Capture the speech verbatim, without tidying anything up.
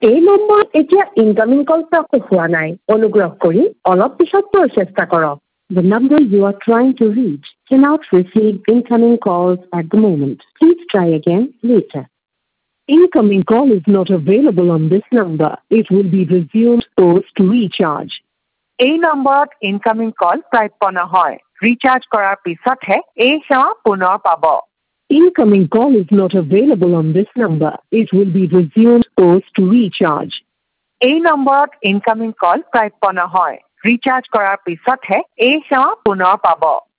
এই নম্বৰত এতিয়া ইনকামিং কল প্ৰাপ্ত হোৱা নাই অনুগ্ৰহ কৰি অলপ পিছত চেষ্টা কৰক The number you are trying to reach cannot receive incoming calls at the moment. Please try again later. Incoming call is not available on this number. It will be resumed post recharge. এই নম্বৰত incoming কল প্ৰাপ্য নহয় recharge কৰাৰ পিছতহে এই সেৱা পুনৰ পাব Incoming call is not available on this number. It will be resumed post recharge. এই নম্বৰত ইনকামিং কল প্ৰাপ্য নহয় ৰিচাৰ্জ কৰাৰ পিছতহে এই সেৱা পুনৰ পাব